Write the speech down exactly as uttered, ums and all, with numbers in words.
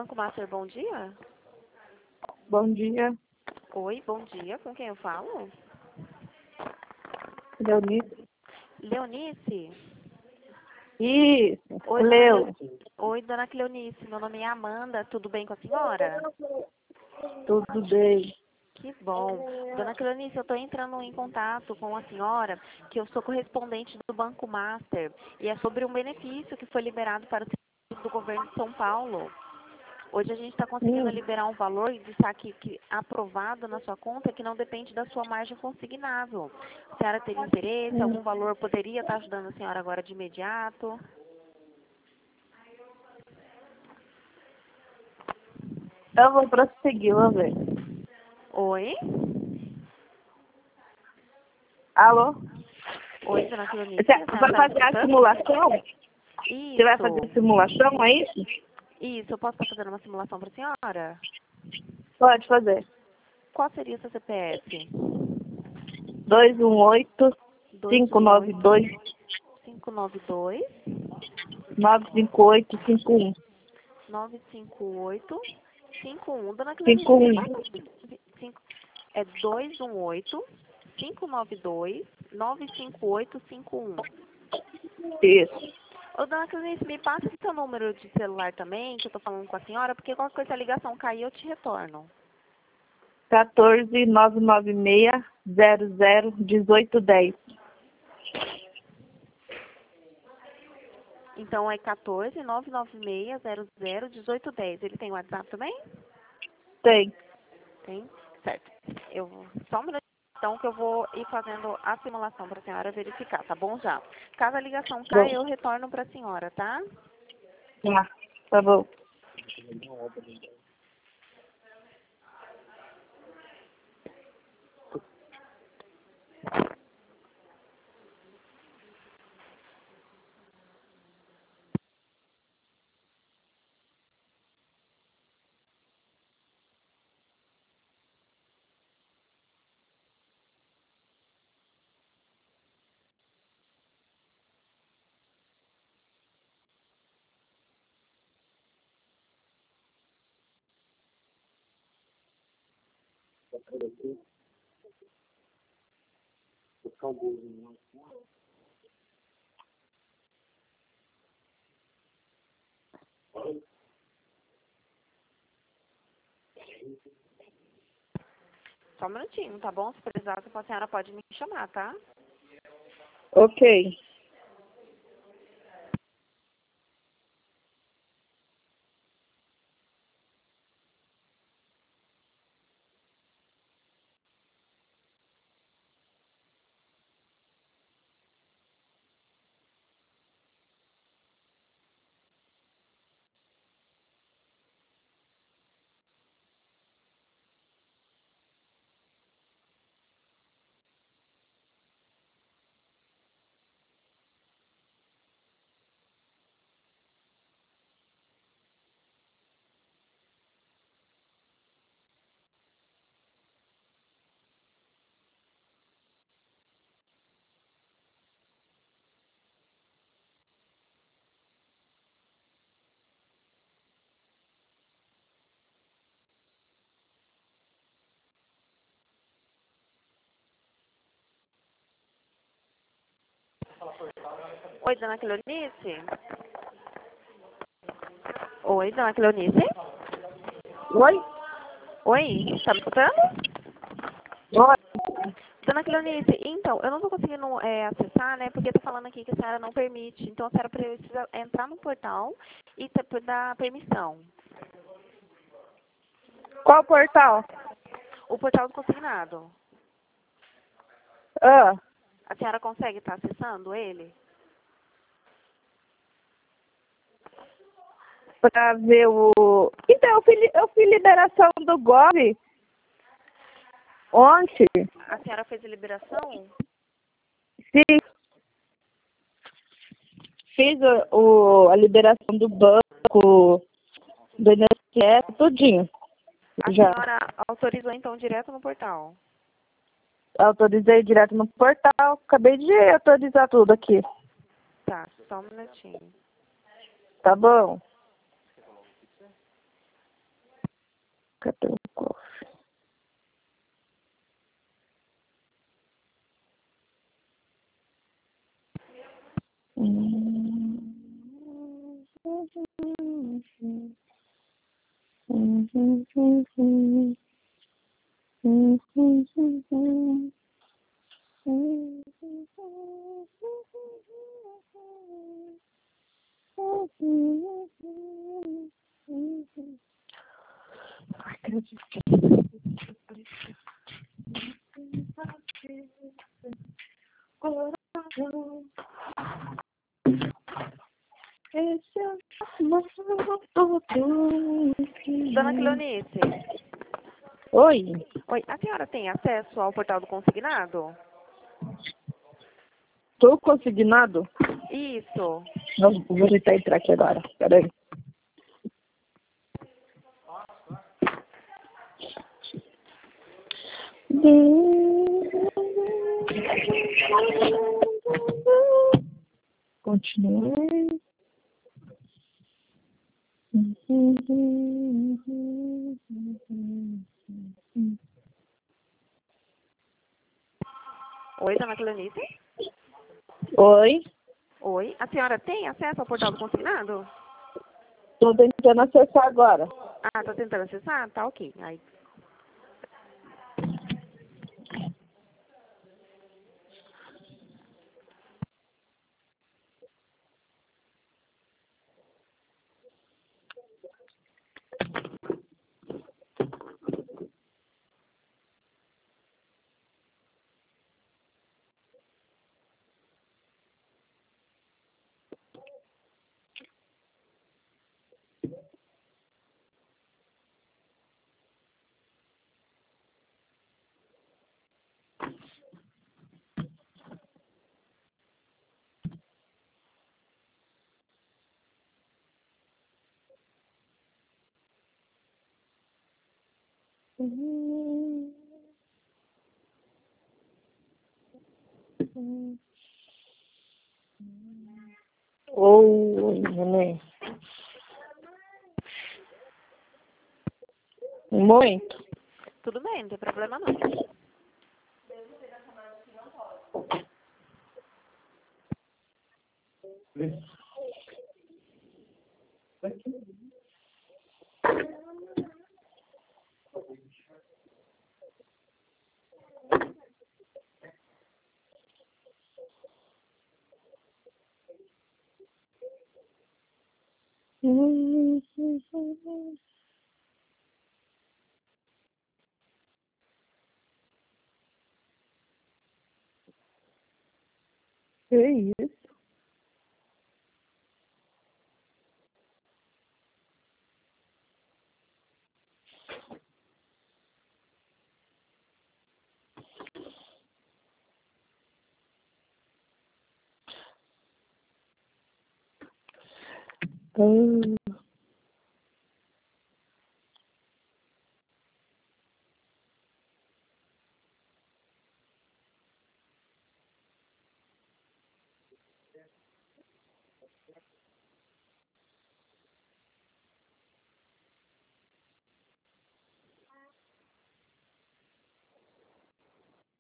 Banco Master, bom dia. Bom dia, Oi, bom dia. Com quem eu falo? Leonice. Leonice. Isso, Oi, dona Leo. Leonice. Oi, dona Leonice. Meu nome é Amanda. Tudo bem com a senhora? Tudo bem. Que bom. Dona Leonice, eu estou entrando em contato com a senhora, que eu sou correspondente do Banco Master, e é sobre um benefício que foi liberado para o serviço do governo de São Paulo. Hoje a gente está conseguindo Hum, liberar um valor de saque que, aprovado na sua conta que não depende da sua margem consignável. A senhora teria interesse? hum. Algum valor poderia estar ajudando a senhora agora de imediato? Eu vou prosseguir, vamos ver. Oi? Alô? Oi, dona Cleonice, Você a senhora vai está me fazer a escutando? simulação? Você vai fazer Isso, a simulação, é isso? isso. Eu posso estar fazendo uma simulação para a senhora? Pode fazer. Qual seria o seu C P F? dois um oito, dois cinco um nove oito, dois, cinco nove dois, nove cinco oito, cinco um. nove cinco oito, cinco um. Dona cinco Cleonice, me um. passa cinco, é dois um oito, cinco nove dois, nove cinco oito cinco um. Isso. Ô, dona Cleonice, me passa o seu número de celular também, que eu tô falando com a senhora, porque qualquer coisa, se a ligação cair, eu te retorno. quatorze, nove nove seis, zero zero, dezoito dez. Então, é quatorze, nove nove seis, zero zero, dezoito dez. Ele tem WhatsApp também? Tem. Tem? Certo. Eu vou, só um minuto, então, que eu vou ir fazendo a simulação para a senhora verificar, tá bom já? Caso a ligação Bom, caia, eu retorno para a senhora, tá? tá, tá bom. Só um minutinho, tá bom? Se precisar, a senhora pode me chamar, tá? Ok. Oi, dona Cleonice? Oi, dona Cleonice? Oi? Oi, tá me escutando? Oi? Dona Cleonice, então, eu não tô conseguindo é, acessar, né, porque tá falando aqui que a senhora não permite. Então, a senhora precisa entrar no portal e te- dar permissão. Qual portal? O portal do consignado. Ah, A senhora consegue estar acessando ele? pra ver o... Então, eu fiz, eu fiz liberação do Gov ontem. A senhora fez a liberação? Sim, fiz o, o- a liberação do banco, do I N S S, tudinho. A Já senhora autorizou, então, direto no portal? autorizei direto no portal. Acabei de autorizar tudo aqui. Tá, só um minutinho. Tá bom? Cadê o cofre? Hum. Dona Cleonice. Oi. Oi, a senhora tem acesso ao portal do consignado? Tô consignado? Isso. Não, vou tentar entrar aqui agora. Peraí. Continuei. Oi, dona Cleonice? Oi. Oi, a senhora tem acesso ao portal do consignado? Tô tentando acessar agora. Ah, tá tentando acessar? Tá ok. Aí. Oi, neném. Muito. Tudo bem, não tem problema não. Que isso? Hum.